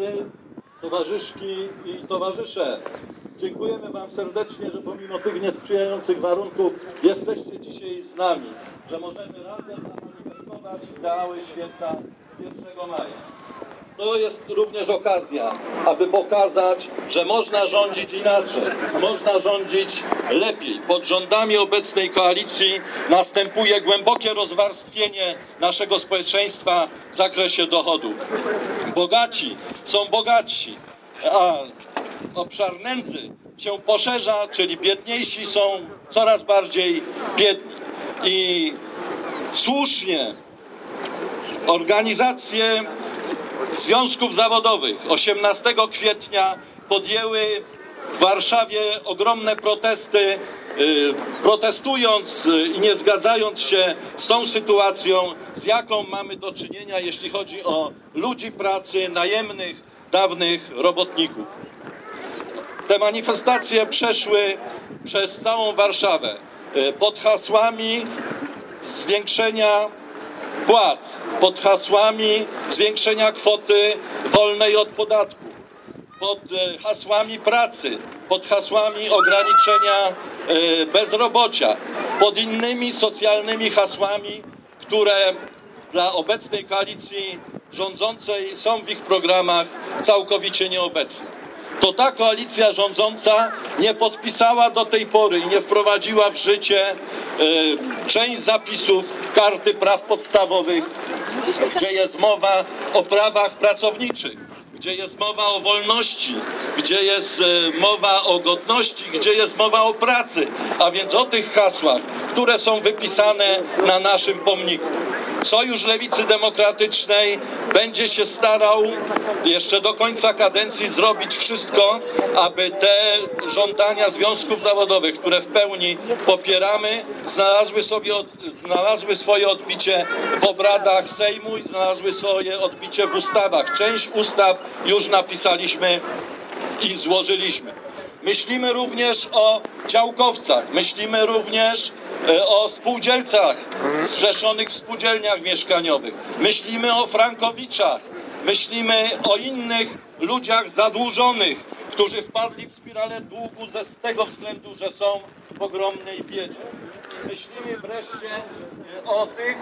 koledzy, towarzyszki i towarzysze, dziękujemy Wam serdecznie, że pomimo tych niesprzyjających warunków jesteście dzisiaj z nami, że możemy razem zamanifestować ideały święta 1 maja. To jest również okazja, aby pokazać, że można rządzić inaczej, można rządzić lepiej. Pod rządami obecnej koalicji następuje głębokie rozwarstwienie naszego społeczeństwa w zakresie dochodów. Bogaci są bogatsi, a obszar nędzy się poszerza, czyli biedniejsi są coraz bardziej biedni. I słusznie organizacje związków zawodowych 18 kwietnia podjęły w Warszawie ogromne protesty, protestując i nie zgadzając się z tą sytuacją, z jaką mamy do czynienia, jeśli chodzi o ludzi pracy, najemnych, dawnych robotników. Te manifestacje przeszły przez całą Warszawę pod hasłami zwiększenia płac, pod hasłami zwiększenia kwoty wolnej od podatku, pod hasłami pracy, pod hasłami ograniczenia bezrobocia, pod innymi socjalnymi hasłami, które dla obecnej koalicji rządzącej są w ich programach całkowicie nieobecne. To ta koalicja rządząca nie podpisała do tej pory i nie wprowadziła w życie część zapisów Karty Praw Podstawowych, gdzie jest mowa o prawach pracowniczych, gdzie jest mowa o wolności, gdzie jest mowa o godności, gdzie jest mowa o pracy, a więc o tych hasłach, które są wypisane na naszym pomniku. Sojusz Lewicy Demokratycznej będzie się starał jeszcze do końca kadencji zrobić wszystko, aby te żądania związków zawodowych, które w pełni popieramy, znalazły swoje odbicie w obradach Sejmu i znalazły swoje odbicie w ustawach. Część ustaw już napisaliśmy i złożyliśmy. Myślimy również o działkowcach, myślimy również o spółdzielcach zrzeszonych w spółdzielniach mieszkaniowych. Myślimy o frankowiczach, myślimy o innych ludziach zadłużonych, którzy wpadli w spiralę długu z tego względu, że są w ogromnej biedzie. Myślimy wreszcie o tych,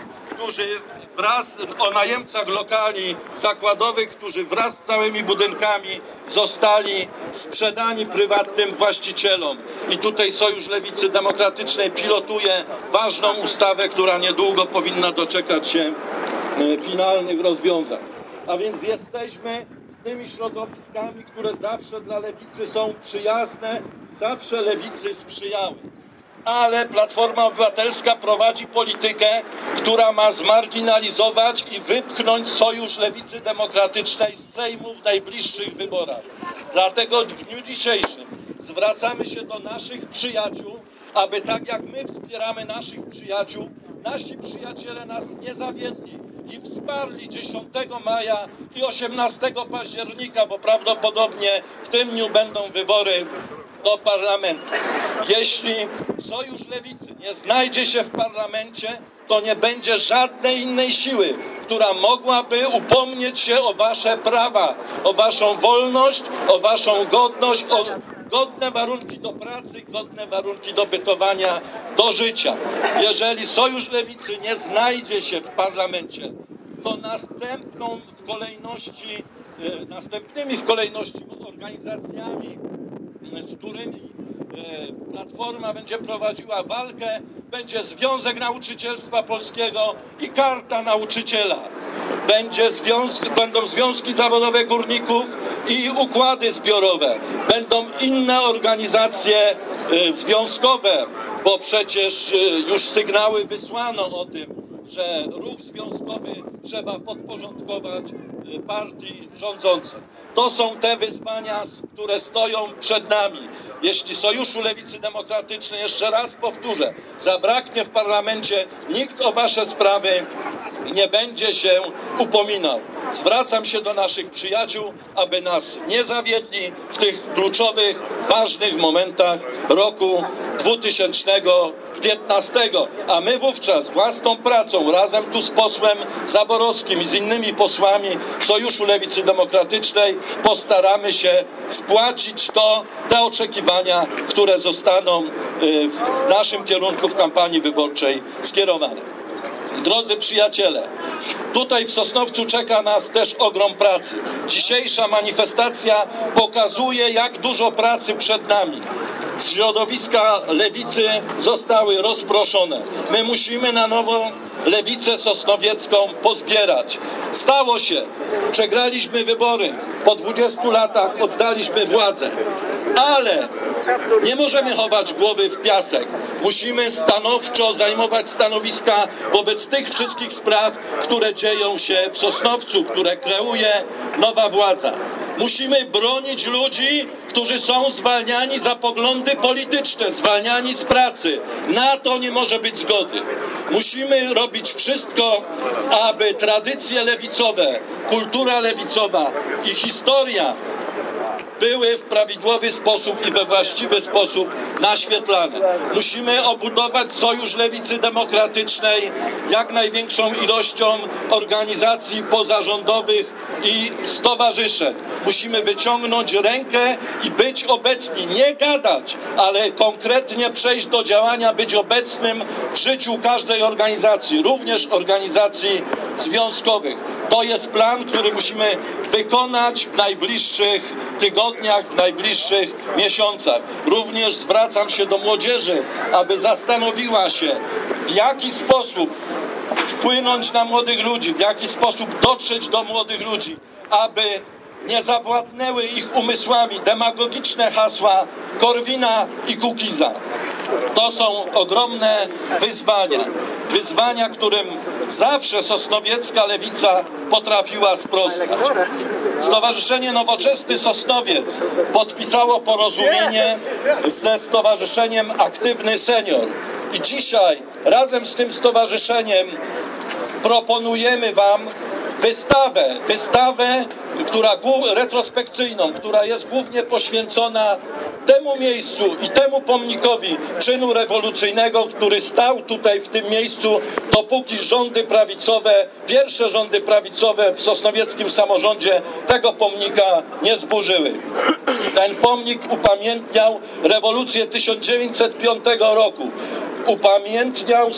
o najemcach lokali zakładowych, którzy wraz z całymi budynkami zostali sprzedani prywatnym właścicielom. I tutaj Sojusz Lewicy Demokratycznej pilotuje ważną ustawę, która niedługo powinna doczekać się finalnych rozwiązań. A więc jesteśmy z tymi środowiskami, które zawsze dla Lewicy są przyjazne, zawsze Lewicy sprzyjały. Ale Platforma Obywatelska prowadzi politykę, która ma zmarginalizować i wypchnąć Sojusz Lewicy Demokratycznej z Sejmu w najbliższych wyborach. Dlatego w dniu dzisiejszym zwracamy się do naszych przyjaciół, aby tak jak my wspieramy naszych przyjaciół, nasi przyjaciele nas nie zawiedli i wsparli 10 maja i 18 października, bo prawdopodobnie w tym dniu będą wybory do parlamentu. Jeśli Sojusz Lewicy nie znajdzie się w parlamencie, to nie będzie żadnej innej siły, która mogłaby upomnieć się o wasze prawa, o waszą wolność, o waszą godność, o godne warunki do pracy, godne warunki do bytowania, do życia. Jeżeli Sojusz Lewicy nie znajdzie się w parlamencie, to następnymi w kolejności organizacjami, z którymi Platforma będzie prowadziła walkę, będzie Związek Nauczycielstwa Polskiego i Karta Nauczyciela. Będą związki zawodowe górników i układy zbiorowe. Będą inne organizacje związkowe, bo przecież już sygnały wysłano o tym, że ruch związkowy trzeba podporządkować partii rządzącej. To są te wyzwania, które stoją przed nami. Jeśli Sojuszu Lewicy Demokratycznej, jeszcze raz powtórzę, zabraknie w parlamencie, nikt o wasze sprawy nie będzie się upominał. Zwracam się do naszych przyjaciół, aby nas nie zawiedli w tych kluczowych, ważnych momentach roku 2024. 15, a my wówczas własną pracą, razem tu z posłem Zaborowskim i z innymi posłami Sojuszu Lewicy Demokratycznej postaramy się spłacić te oczekiwania, które zostaną w naszym kierunku w kampanii wyborczej skierowane. Drodzy przyjaciele, tutaj w Sosnowcu czeka nas też ogrom pracy. Dzisiejsza manifestacja pokazuje, jak dużo pracy przed nami. Środowiska lewicy zostały rozproszone. My musimy na nowo lewicę sosnowiecką pozbierać. Stało się. Przegraliśmy wybory. Po 20 latach oddaliśmy władzę. Ale nie możemy chować głowy w piasek. Musimy stanowczo zajmować stanowiska wobec tych wszystkich spraw, które dzieją się w Sosnowcu, które kreuje nowa władza. Musimy bronić ludzi, którzy są zwalniani za poglądy polityczne, zwalniani z pracy. Na to nie może być zgody. Musimy robić wszystko, aby tradycje lewicowe, kultura lewicowa i historia były w prawidłowy sposób i we właściwy sposób naświetlane. Musimy obudować Sojusz Lewicy Demokratycznej jak największą ilością organizacji pozarządowych i stowarzyszeń. Musimy wyciągnąć rękę i być obecni, nie gadać, ale konkretnie przejść do działania, być obecnym w życiu każdej organizacji, również organizacji związkowych. To jest plan, który musimy wykonać w najbliższych tygodniach, w najbliższych miesiącach. Również zwracam się do młodzieży, aby zastanowiła się, w jaki sposób wpłynąć na młodych ludzi, w jaki sposób dotrzeć do młodych ludzi, aby nie zawładnęły ich umysłami demagogiczne hasła Korwina i Kukiza. To są ogromne wyzwania. Wyzwania, którym zawsze sosnowiecka lewica potrafiła sprostać. Stowarzyszenie Nowoczesny Sosnowiec podpisało porozumienie ze Stowarzyszeniem Aktywny Senior. I dzisiaj razem z tym stowarzyszeniem proponujemy wam wystawę, retrospekcyjną, która jest głównie poświęcona temu miejscu i temu pomnikowi czynu rewolucyjnego, który stał tutaj w tym miejscu, dopóki rządy prawicowe, pierwsze rządy prawicowe w sosnowieckim samorządzie tego pomnika nie zburzyły. Ten pomnik upamiętniał rewolucję 1905 roku. Upamiętniał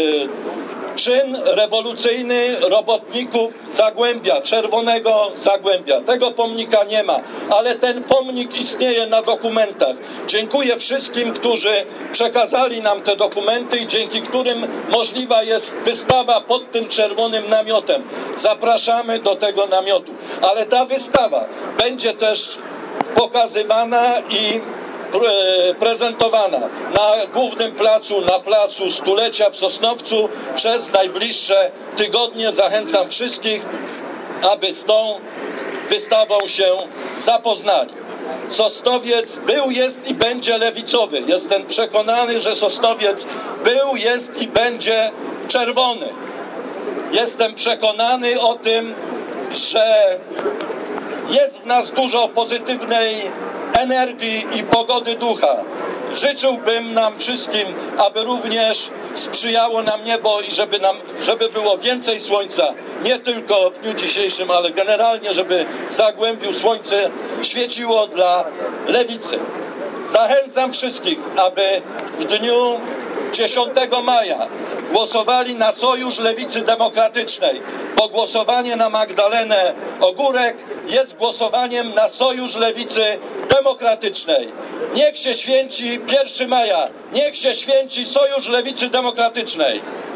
czyn rewolucyjny robotników Zagłębia, Czerwonego Zagłębia. Tego pomnika nie ma, ale ten pomnik istnieje na dokumentach. Dziękuję wszystkim, którzy przekazali nam te dokumenty i dzięki którym możliwa jest wystawa pod tym czerwonym namiotem. Zapraszamy do tego namiotu. Ale ta wystawa będzie też pokazywana i prezentowana na głównym placu, na placu Stulecia w Sosnowcu przez najbliższe tygodnie. Zachęcam wszystkich, aby z tą wystawą się zapoznali. Sosnowiec był, jest i będzie lewicowy. Jestem przekonany, że Sosnowiec był, jest i będzie czerwony. Jestem przekonany o tym, że jest w nas dużo pozytywnej energii i pogody ducha. Życzyłbym nam wszystkim, aby również sprzyjało nam niebo i żeby było więcej słońca, nie tylko w dniu dzisiejszym, ale generalnie, żeby w Zagłębiu słońce świeciło dla lewicy. Zachęcam wszystkich, aby w dniu 10 maja głosowali na Sojusz Lewicy Demokratycznej, bo głosowanie na Magdalenę Ogórek jest głosowaniem na Sojusz Lewicy Demokratycznej. Niech się święci 1 maja, niech się święci Sojusz Lewicy Demokratycznej.